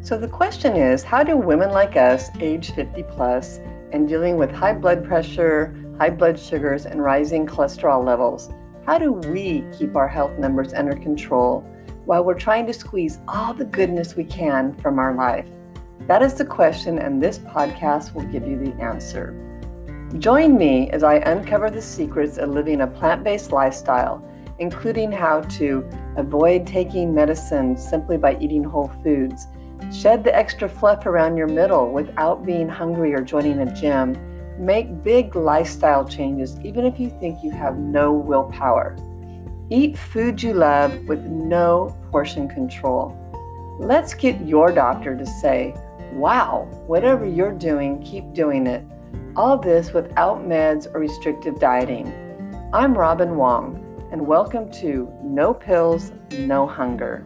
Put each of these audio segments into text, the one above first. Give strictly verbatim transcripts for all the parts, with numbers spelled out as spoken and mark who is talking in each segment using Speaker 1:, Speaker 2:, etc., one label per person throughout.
Speaker 1: So the question is, how do women like us, age fifty plus, and dealing with high blood pressure, high blood sugars, and rising cholesterol levels, how do we keep our health numbers under control while we're trying to squeeze all the goodness we can from our life? That is the question, and this podcast will give you the answer. Join me as I uncover the secrets of living a plant-based lifestyle, including how to avoid taking medicine simply by eating whole foods, shed the extra fluff around your middle without being hungry or joining a gym, make big lifestyle changes even if you think you have no willpower. Eat food you love with no portion control. Let's get your doctor to say, wow, whatever you're doing, keep doing it. All this without meds or restrictive dieting. I'm Robin Wong, and welcome to No Pills, No Hunger.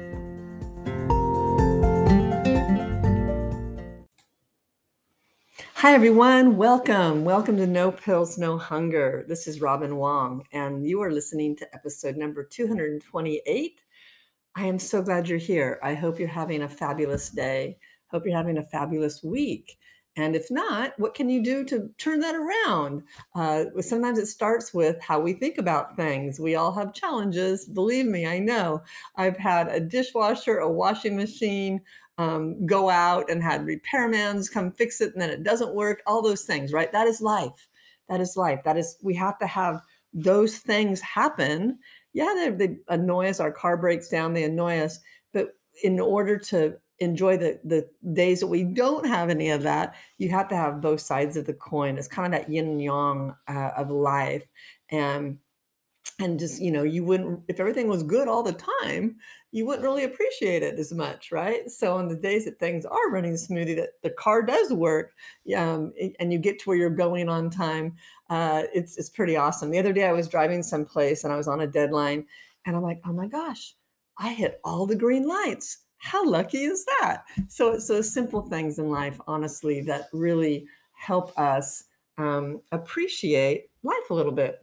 Speaker 1: Hi, everyone. Welcome. Welcome to No Pills, No Hunger. This is Robin Wong, and you are listening to episode number two hundred twenty-eight. I am so glad you're here. I hope you're having a fabulous day. Hope you're having a fabulous week. And if not, what can you do to turn that around? Uh, sometimes it starts with how we think about things. We all have challenges. Believe me, I know. I've had a dishwasher, a washing machine, um, go out and had repairmans come fix it, and then it doesn't work. All those things, right? That is life. That is life. That is, we have to have those things happen. Yeah, they, they annoy us. Our car breaks down. They annoy us. But in order to enjoy the, the days that we don't have any of that, you have to have both sides of the coin. It's kind of that yin and yang uh, of life. And, and just, you know, you wouldn't, if everything was good all the time, you wouldn't really appreciate it as much, right? So on the days that things are running smoothly, that the car does work, um, and you get to where you're going on time, uh, it's it's pretty awesome. The other day I was driving someplace and I was on a deadline, and I'm like, oh my gosh, I hit all the green lights. How lucky is that? So it's those simple things in life, honestly, that really help us um, appreciate life a little bit.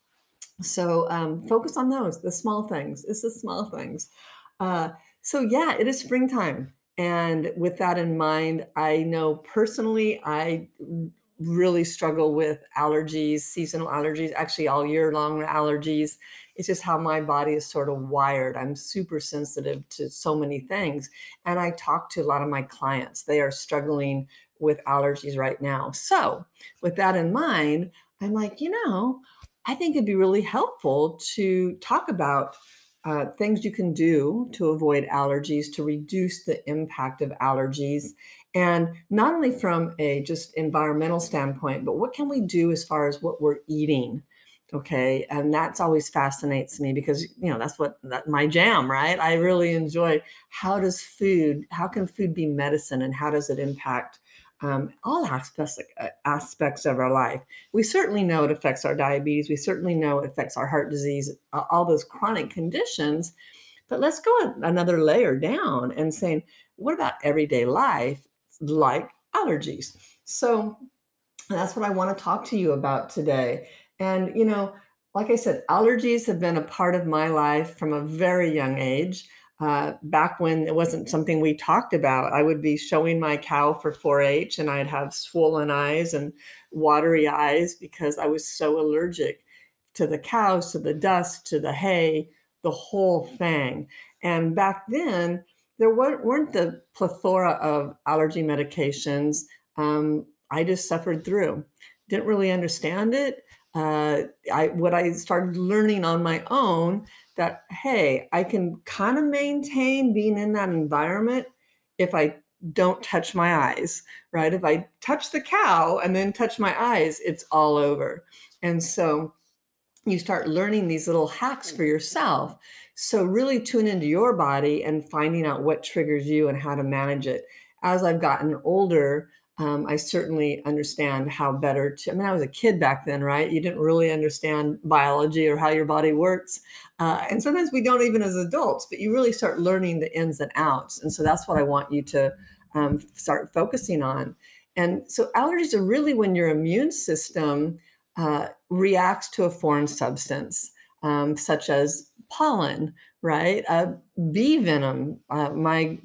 Speaker 1: So um, focus on those, the small things. It's the small things. Uh, so yeah, it is springtime. And with that in mind, I know personally, I really struggle with allergies, seasonal allergies, actually all year long allergies. It's just how my body is sort of wired. I'm super sensitive to so many things. And I talk to a lot of my clients. They are struggling with allergies right now. So with that in mind, I'm like, you know, I think it'd be really helpful to talk about uh, things you can do to avoid allergies, to reduce the impact of allergies. And not only from a just environmental standpoint, but what can we do as far as what we're eating? Okay. And that's always fascinates me because, you know, that's what that, my jam, right? I really enjoy how does food, how can food be medicine, and how does it impact um, all aspects, aspects of our life? We certainly know it affects our diabetes. We certainly know it affects our heart disease, all those chronic conditions. But let's go another layer down and saying, what about everyday life, like allergies? So that's what I want to talk to you about today. And, you know, like I said, allergies have been a part of my life from a very young age. Uh, back when it wasn't something we talked about, I would be showing my cow for four H and I'd have swollen eyes and watery eyes because I was so allergic to the cows, to the dust, to the hay, the whole thing. And back then, there weren't, weren't the plethora of allergy medications. Um, I just suffered through. Didn't really understand it. Uh, I what I started learning on my own that, hey, I can kind of maintain being in that environment if I don't touch my eyes, right? If I touch the cow and then touch my eyes, it's all over. And so you start learning these little hacks for yourself. So really tune into your body and finding out what triggers you and how to manage it. As I've gotten older, um, I certainly understand how better to, I mean, I was a kid back then, right? You didn't really understand biology or how your body works. Uh, and sometimes we don't even as adults, but you really start learning the ins and outs. And so that's what I want you to um, start focusing on. And so allergies are really when your immune system uh, reacts to a foreign substance, um, such as pollen, right? Uh, bee venom. Uh, my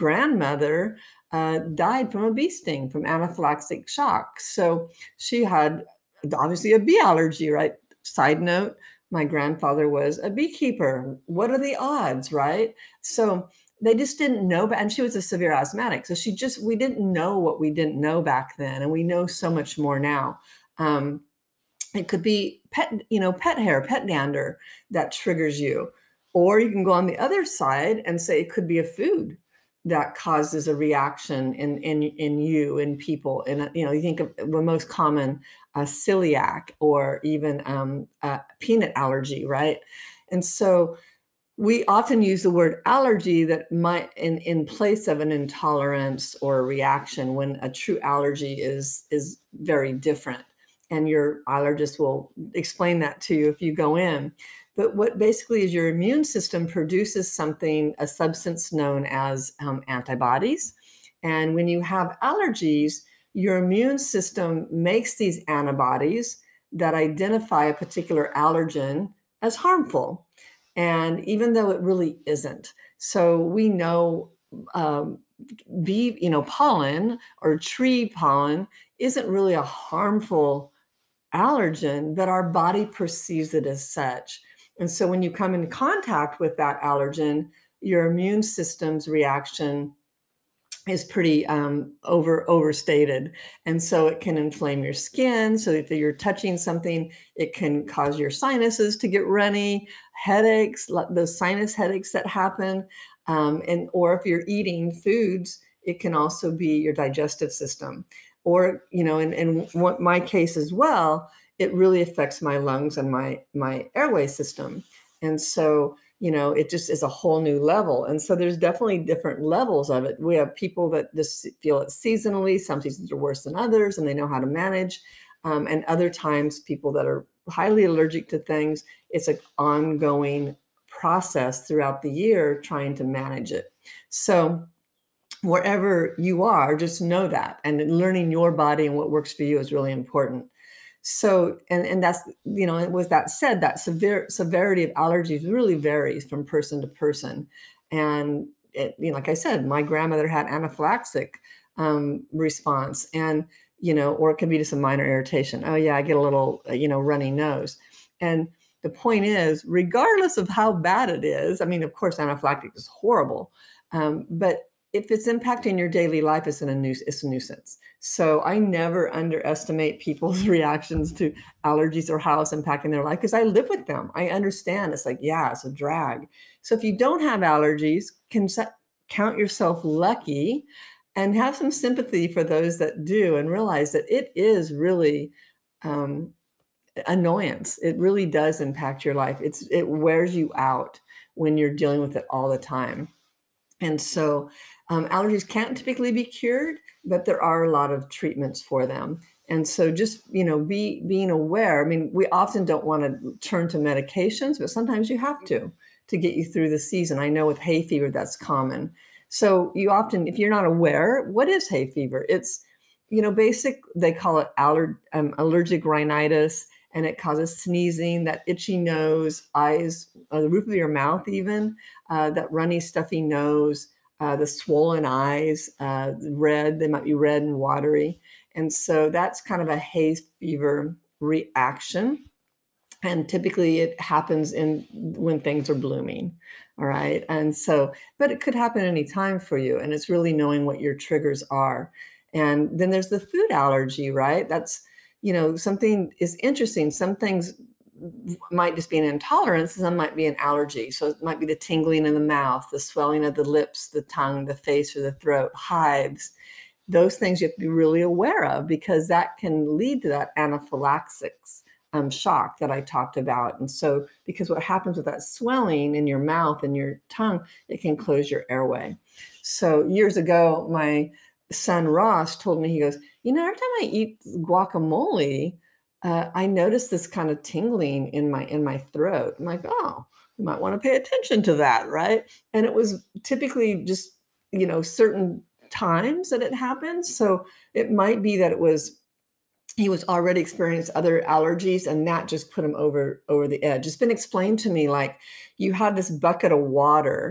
Speaker 1: grandmother uh, died from a bee sting, from anaphylactic shock. So she had obviously a bee allergy, right? Side note, my grandfather was a beekeeper. What are the odds, right? So they just didn't know, and she was a severe asthmatic. So she just, we didn't know what we didn't know back then. And we know so much more now. Um, it could be pet, you know, pet hair, pet dander that triggers you. Or you can go on the other side and say it could be a food that causes a reaction in in in you, in people. And uh, you know, you think of the most common, uh, celiac, or even um, uh, peanut allergy, right? And so we often use the word allergy that might in in place of an intolerance or a reaction, when a true allergy is is very different. And your allergist will explain that to you if you go in. But what basically is, your immune system produces something, a substance known as um, antibodies. And when you have allergies, your immune system makes these antibodies that identify a particular allergen as harmful, and even though it really isn't. So we know, um, bee, you know, pollen or tree pollen isn't really a harmful allergen, but our body perceives it as such. And so when you come in contact with that allergen, your immune system's reaction is pretty um, over overstated, and so it can inflame your skin. So if you're touching something, it can cause your sinuses to get runny, headaches, like those sinus headaches that happen, um, and or if you're eating foods, it can also be your digestive system, or you know, in in what my case as well, it really affects my lungs and my my airway system, and so you know, it just is a whole new level. And so there's definitely different levels of it. We have people that just feel it seasonally. Some seasons are worse than others, and they know how to manage. Um, and other times, people that are highly allergic to things, it's an ongoing process throughout the year trying to manage it. So wherever you are, just know that. And learning your body and what works for you is really important. So, and and that's, you know, with that said, that severe severity of allergies really varies from person to person. And it, you know, like I said, my grandmother had anaphylactic um, response, and you know, or it could be just a minor irritation. Oh yeah, I get a little, uh, you know, runny nose. And the point is, regardless of how bad it is, I mean, of course, anaphylactic is horrible, um, but if it's impacting your daily life, it's, in a nu- it's a nuisance. So I never underestimate people's reactions to allergies or how it's impacting their life, because I live with them. I understand. It's like, yeah, it's a drag. So if you don't have allergies, can set, count yourself lucky, and have some sympathy for those that do, and realize that it is really um, annoyance. It really does impact your life. It's it wears you out when you're dealing with it all the time. And so um, allergies can't typically be cured, but there are a lot of treatments for them. And so just, you know, be being aware. I mean, we often don't want to turn to medications, but sometimes you have to to get you through the season. I know with hay fever, that's common. So you often, if you're not aware, what is hay fever? It's, you know, basic, they call it aller, um, allergic rhinitis, and it causes sneezing, that itchy nose, eyes, uh, the roof of your mouth even, uh, that runny, stuffy nose, uh, the swollen eyes, uh, red, they might be red and watery. And so that's kind of a hay fever reaction. And typically it happens in when things are blooming. All right. And so, but it could happen anytime for you. And it's really knowing what your triggers are. And then there's the food allergy, right? That's, you know, something is interesting. Some things might just be an intolerance, some might be an allergy. So it might be the tingling in the mouth, the swelling of the lips, the tongue, the face, or the throat, hives. Those things you have to be really aware of, because that can lead to that anaphylaxis um, shock that I talked about. And so, because what happens with that swelling in your mouth and your tongue, it can close your airway. So years ago, my son Ross told me, he goes, you know, every time I eat guacamole, uh, I notice this kind of tingling in my in my throat. I'm like, oh, you might want to pay attention to that, right? And it was typically just, you know, certain times that it happens. So it might be that it was, he was already experienced other allergies, and that just put him over over the edge. It's been explained to me like, you had this bucket of water,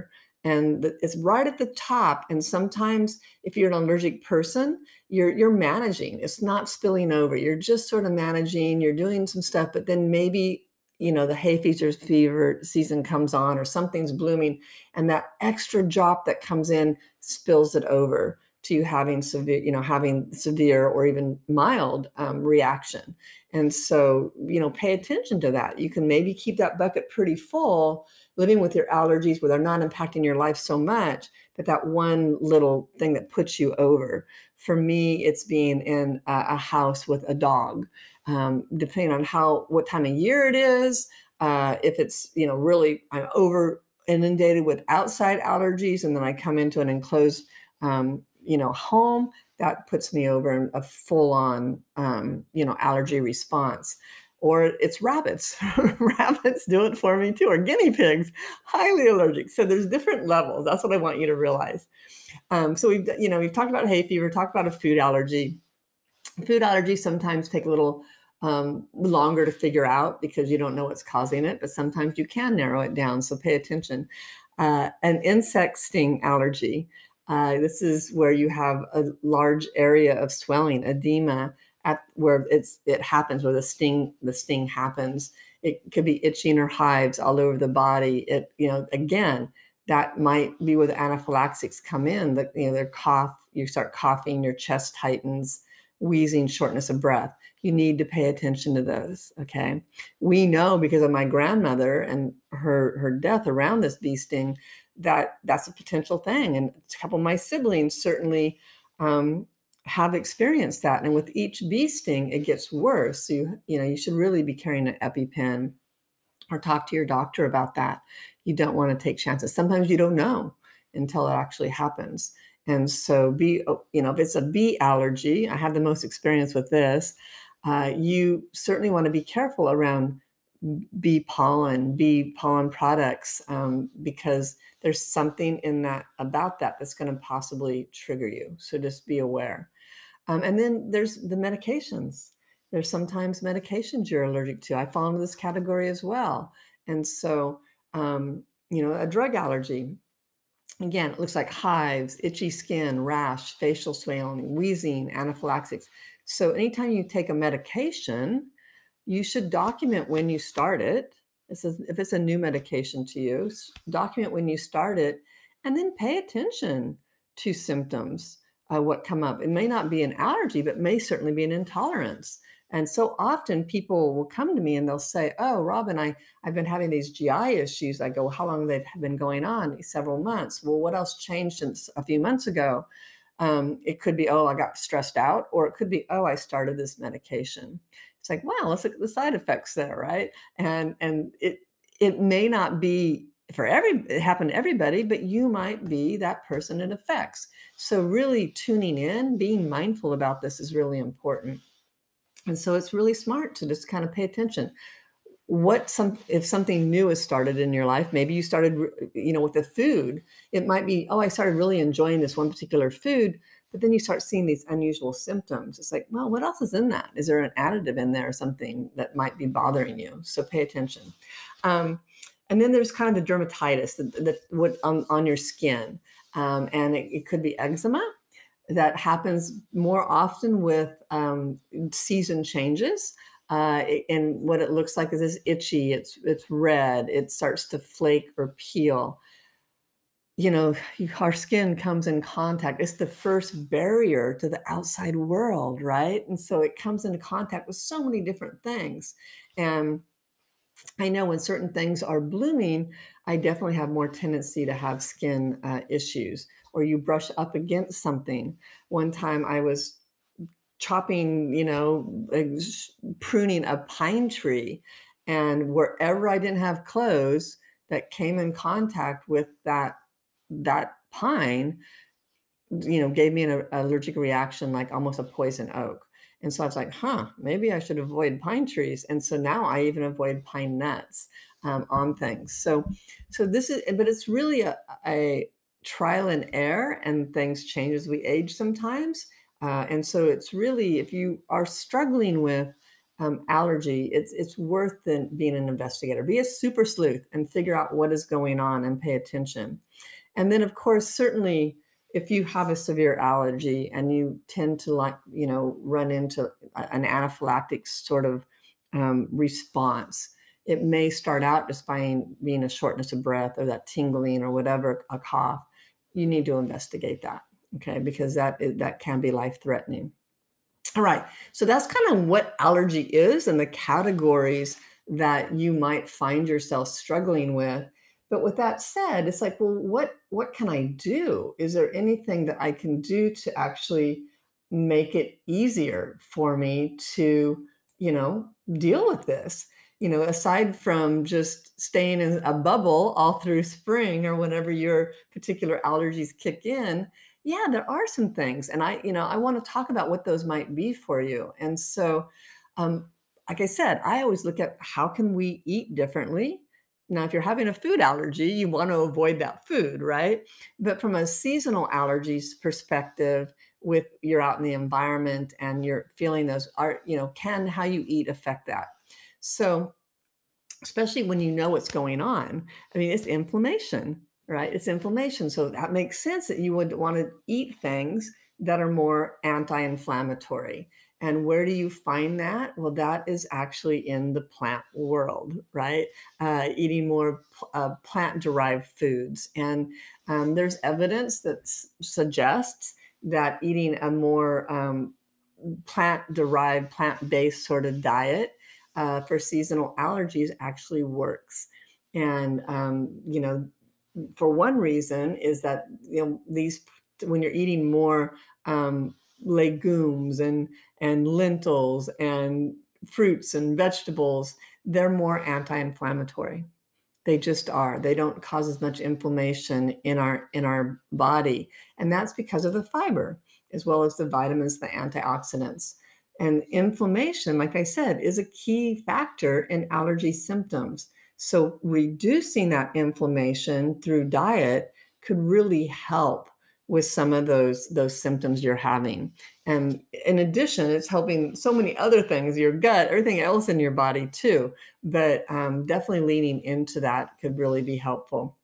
Speaker 1: and the, it's right at the top. And sometimes, if you're an allergic person, you're you're managing. It's not spilling over. You're just sort of managing. You're doing some stuff, but then maybe you know the hay fever fever season comes on, or something's blooming, and that extra drop that comes in spills it over to you having severe, you know, having severe or even mild um, reaction. And so, you know, pay attention to that. You can maybe keep that bucket pretty full, living with your allergies where they're not impacting your life so much, but that one little thing that puts you over. For me, it's being in a, a house with a dog, um, depending on how, what time of year it is. Uh, if it's, you know, really, I'm over inundated with outside allergies, and then I come into an enclosed um, you know, home, that puts me over in a full on, um, you know, allergy response. Or it's rabbits. Rabbits do it for me too, or guinea pigs, highly allergic. So there's different levels. That's what I want you to realize. Um, so we've, you know, we've talked about hay fever, talked about a food allergy. Food allergies sometimes take a little um, longer to figure out because you don't know what's causing it, but sometimes you can narrow it down. So pay attention. Uh, an insect sting allergy. Uh, this is where you have a large area of swelling, edema, at where it's it happens, where the sting the sting happens. It could be itching or hives all over the body. It you know again that might be where the anaphylaxis come in. That you know their cough, you start coughing, your chest tightens, wheezing, shortness of breath. You need to pay attention to those. Okay, we know because of my grandmother and her her death around this bee sting that that's a potential thing. And a couple of my siblings certainly um, have experienced that. And with each bee sting, it gets worse. So you, you know, you should really be carrying an EpiPen or talk to your doctor about that. You don't want to take chances. Sometimes you don't know until it actually happens. And so be, you know, if it's a bee allergy, I have the most experience with this. Uh, you certainly want to be careful around bee pollen, bee pollen products, um, because there's something in that about that that's going to possibly trigger you. So just be aware. Um, and then there's the medications. There's sometimes medications you're allergic to. I fall into this category as well. And so, um, you know, a drug allergy. Again, it looks like hives, itchy skin, rash, facial swelling, wheezing, anaphylaxis. So anytime you take a medication, you should document when you start it. This is, if it's a new medication to you, document when you start it, and then pay attention to symptoms, uh, what come up. It may not be an allergy, but may certainly be an intolerance. And so often people will come to me and they'll say, "Oh, Robin, I, I've been having these G I issues." I go, "How long they've been going on?" "Several months." "Well, what else changed since a few months ago?" Um, it could be, "Oh, I got stressed out," or it could be, "Oh, I started this medication." It's like, wow, let's look at the side effects there, right? And and it it may not be for every it happen to everybody, but you might be that person it affects. So really tuning in, being mindful about this is really important. And so it's really smart to just kind of pay attention. What some if something new has started in your life, maybe you started, you know, with the food. It might be, "Oh, I started really enjoying this one particular food," but then you start seeing these unusual symptoms. It's like, well, what else is in that? Is there an additive in there or something that might be bothering you? So pay attention. Um, and then there's kind of the dermatitis that, that what on, on your skin. Um, and it, it could be eczema that happens more often with um, season changes. Uh, and what it looks like is it's itchy, it's it's red, it starts to flake or peel. You know, our skin comes in contact. It's the first barrier to the outside world, right? And so it comes into contact with so many different things. And I know when certain things are blooming, I definitely have more tendency to have skin uh, issues, or you brush up against something. One time I was chopping, you know, like s- pruning a pine tree, and wherever I didn't have clothes that came in contact with that that pine, you know, gave me an a- allergic reaction, like almost a poison oak. And so I was like, huh, maybe I should avoid pine trees. And so now I even avoid pine nuts um, on things. So, so this is, but it's really a, a trial and error, and things change as we age sometimes. Uh, and so it's really, if you are struggling with um, allergy, it's it's worth the, being an investigator. Be a super sleuth and figure out what is going on and pay attention. And then, of course, certainly if you have a severe allergy and you tend to like, you know, run into a- an anaphylactic sort of um, response, it may start out just by being a shortness of breath or that tingling or whatever, a cough. You need to investigate that, okay? Because that is, that can be life threatening. All right. So that's kind of what allergy is and the categories that you might find yourself struggling with. But with that said, it's like, well, what what can I do? Is there anything that I can do to actually make it easier for me to, you know, deal with this? You know, aside from just staying in a bubble all through spring or whenever your particular allergies kick in, yeah, there are some things, and I, you know, I want to talk about what those might be for you. And so, um, like I said, I always look at how can we eat differently. Now, if you're having a food allergy, you want to avoid that food, right? But from a seasonal allergies perspective, with you're out in the environment and you're feeling those, are you know, can how you eat affect that? So especially when you know what's going on. I mean, it's inflammation, right? It's inflammation. So that makes sense that you would want to eat things that are more anti inflammatory. And where do you find that? Well, that is actually in the plant world, right? Uh, eating more pl- uh, plant derived foods. And um, there's evidence that s- suggests that eating a more um, plant derived, plant based sort of diet uh, for seasonal allergies actually works. And, um, you know, for one reason is that, you know, these, when you're eating more um, legumes and, and lentils and fruits and vegetables, they're more anti inflammatory. They just are. They don't cause as much inflammation in our in our body, and that's because of the fiber, as well as the vitamins, the antioxidants. And inflammation, like I said, is a key factor in allergy symptoms. So reducing that inflammation through diet could really help with some of those those symptoms you're having. And in addition, it's helping so many other things, your gut, everything else in your body too, but um, definitely leaning into that could really be helpful.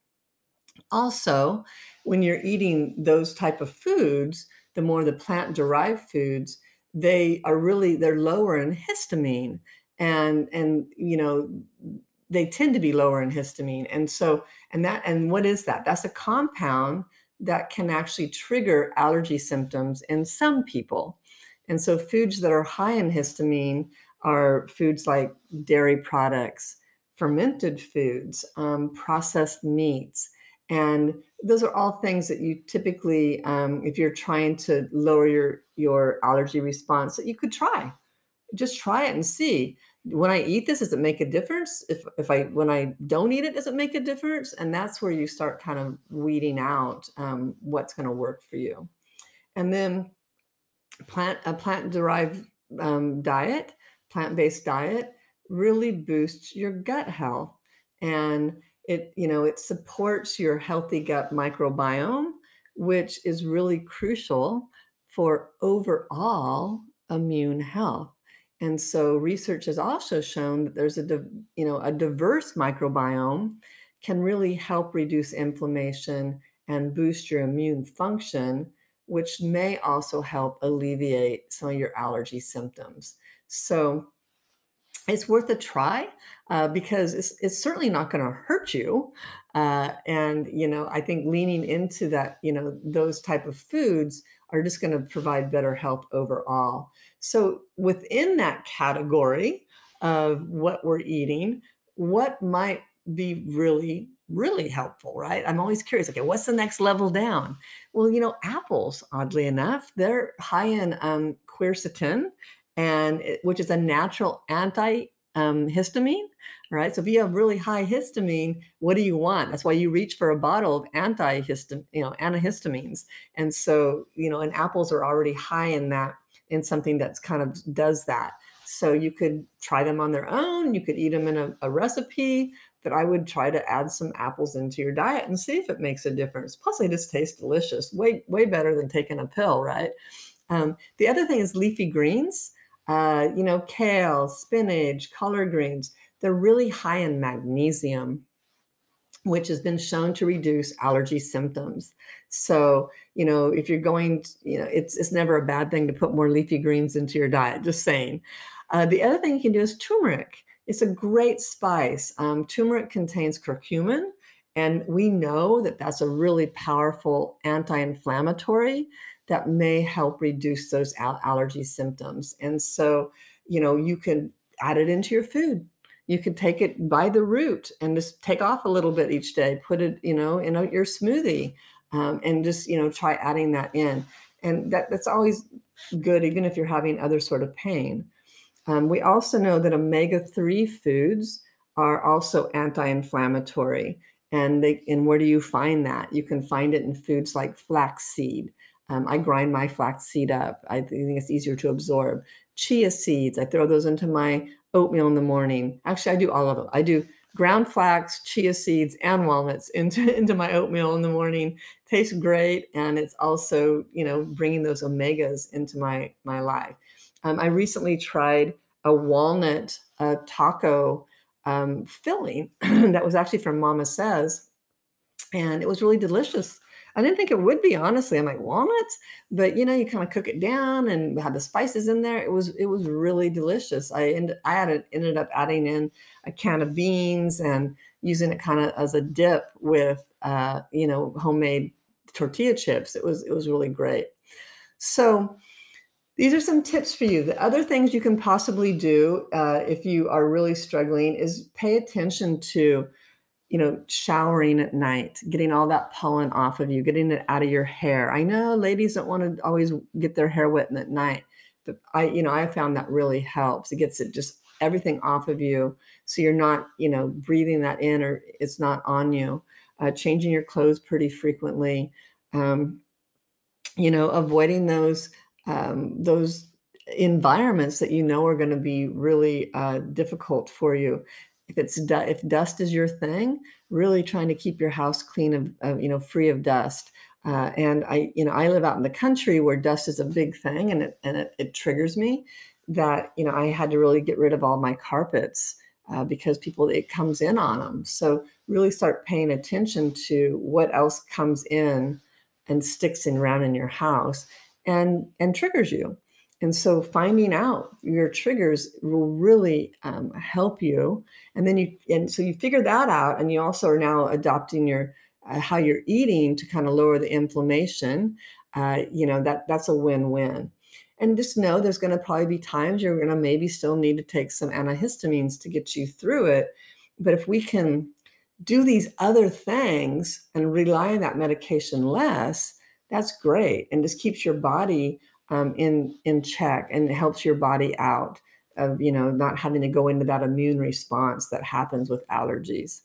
Speaker 1: Also, when you're eating those type of foods, the more the plant derived foods, they are really they're lower in histamine, and and you know they tend to be lower in histamine. And so and that and what is that? That's a compound that can actually trigger allergy symptoms in some people. And so foods that are high in histamine are foods like dairy products, fermented foods, um, processed meats. And those are all things that you typically, um, if you're trying to lower your your allergy response, that you could try. Just try it and see. When I eat this, does it make a difference? If if I when I don't eat it, does it make a difference? And that's where you start kind of weeding out um, what's going to work for you. And then plant a plant derived um, diet, plant based diet, really boosts your gut health, and it you know it supports your healthy gut microbiome, which is really crucial for overall immune health. And so research has also shown that there's a div- you know a diverse microbiome can really help reduce inflammation and boost your immune function, which may also help alleviate some of your allergy symptoms. So it's worth a try uh, because it's, it's certainly not going to hurt you. Uh, and, you know, I think leaning into that, you know, those type of foods are just going to provide better health overall. So within that category of what we're eating, what might be really, really helpful, right? I'm always curious. Okay, what's the next level down? Well, you know, apples, oddly enough, they're high in um, quercetin, and it, which is a natural anti um, histamine, right? So if you have really high histamine, what do you want? That's why you reach for a bottle of antihistam, you know, antihistamines. And so, you know, and apples are already high in that, in something that's kind of does that. So you could try them on their own. You could eat them in a, a recipe, but I would try to add some apples into your diet and see if it makes a difference. Plus, they just taste delicious, way way better than taking a pill, right? Um, the other thing is leafy greens. Uh, you know, kale, spinach, collard greens. They're really high in magnesium, which has been shown to reduce allergy symptoms. So, you know, if you're going, to, you know, it's it's never a bad thing to put more leafy greens into your diet, just saying. Uh, the other thing you can do is turmeric. It's a great spice. Um, turmeric contains curcumin, and we know that that's a really powerful anti-inflammatory that may help reduce those al- allergy symptoms. And so, you know, you can add it into your food. You could take it by the root and just take off a little bit each day, put it, you know, in a, your smoothie, um, and just, you know, try adding that in. And that, that's always good, even if you're having other sort of pain. Um, we also know that omega three foods are also anti-inflammatory. And they, and where do you find that? You can find it in foods like flaxseed. Um, I grind my flaxseed up. I think it's easier to absorb. Chia seeds, I throw those into my oatmeal in the morning. Actually, I do all of them. I do ground flax, chia seeds, and walnuts into, into my oatmeal in the morning. Tastes great, and it's also, you know, bringing those omegas into my, my life. Um, I recently tried a walnut uh, taco um, filling that was actually from Mama Says, and it was really delicious. I didn't think it would be, honestly. I'm like, walnuts? But, you know, you kind of cook it down and have the spices in there. It was it was really delicious. I end, I added, ended up adding in a can of beans and using it kind of as a dip with, uh, you know, homemade tortilla chips. It was it was really great. So these are some tips for you. The other things you can possibly do uh, if you are really struggling is pay attention to, you know, showering at night, getting all that pollen off of you, getting it out of your hair. I know ladies don't want to always get their hair wet at night, but I, you know, I found that really helps. It gets it just everything off of you. So you're not, you know, breathing that in or it's not on you. Uh, changing your clothes pretty frequently. Um, you know, avoiding those um, those environments that you know are going to be really uh, difficult for you. If it's du- if dust is your thing, really trying to keep your house clean of, of you know free of dust. Uh, and I you know I live out in the country where dust is a big thing, and it and it, it triggers me that you know I had to really get rid of all my carpets. Uh, because people, it comes in on them. So really start paying attention to what else comes in and sticks in around in your house and and triggers you. And so finding out your triggers will really um, help you. And then you and so you figure that out, and you also are now adopting your uh, how you're eating to kind of lower the inflammation. Uh, you know that that's a win-win. And just know there's going to probably be times you're going to maybe still need to take some antihistamines to get you through it. But if we can do these other things and rely on that medication less, that's great. And just keeps your body um, in, in check and helps your body out of, you know, not having to go into that immune response that happens with allergies.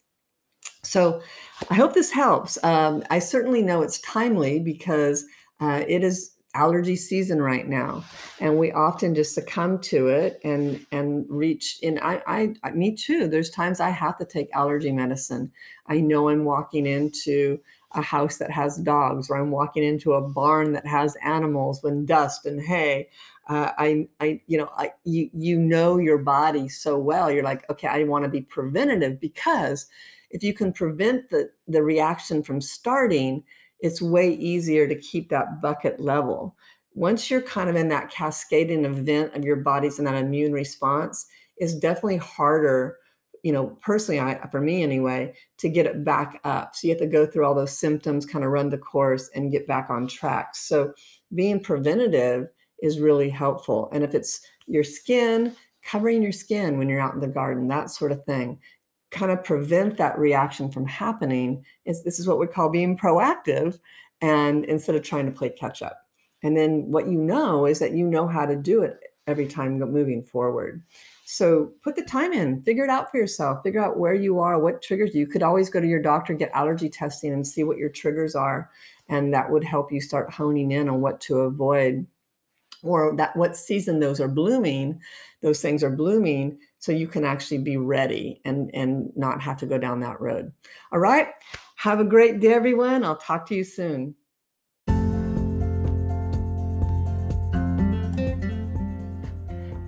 Speaker 1: So I hope this helps. Um, I certainly know it's timely because uh, it is allergy season right now, and we often just succumb to it and and reach in. I, I, I, me too. There's times I have to take allergy medicine. I know I'm walking into a house that has dogs, or I'm walking into a barn that has animals with dust and hay. Uh, I, I, you know, I, you, you know your body so well. You're like, okay, I want to be preventative because if you can prevent the, the reaction from starting, it's way easier to keep that bucket level. Once you're kind of in that cascading event of your body's in that immune response, it's definitely harder, you know, personally, I, for me anyway, to get it back up. So you have to go through all those symptoms, kind of run the course and get back on track. So being preventative is really helpful. And if it's your skin, covering your skin when you're out in the garden, that sort of thing, kind of prevent that reaction from happening. Is this is what we call being proactive, and instead of trying to play catch up. And then what you know is that you know how to do it every time moving forward. So put the time in, figure it out for yourself, figure out where you are, what triggers you. You could always go to your doctor, get allergy testing and see what your triggers are. And that would help you start honing in on what to avoid, or that what season those are blooming, those things are blooming, so you can actually be ready and, and not have to go down that road. All right. Have a great day, everyone. I'll talk to you soon.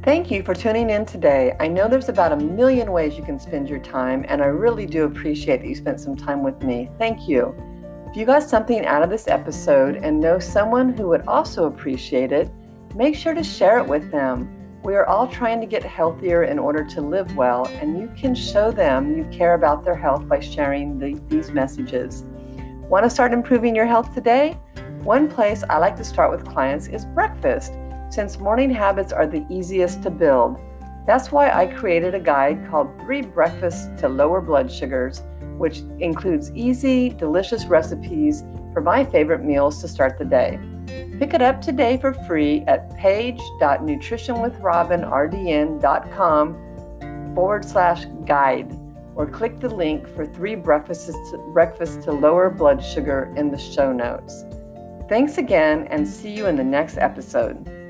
Speaker 1: Thank you for tuning in today. I know there's about a million ways you can spend your time, and I really do appreciate that you spent some time with me. Thank you. If you got something out of this episode and know someone who would also appreciate it, make sure to share it with them. We are all trying to get healthier in order to live well, and you can show them you care about their health by sharing the, these messages. Want to start improving your health today? One place I like to start with clients is breakfast, since morning habits are the easiest to build. That's why I created a guide called Three Breakfasts to Lower Blood Sugars, which includes easy, delicious recipes for my favorite meals to start the day. Pick it up today for free at page.nutritionwithRobinRDN.com forward slash guide, or click the link for three breakfasts to, breakfasts to lower blood sugar in the show notes. Thanks again, and see you in the next episode.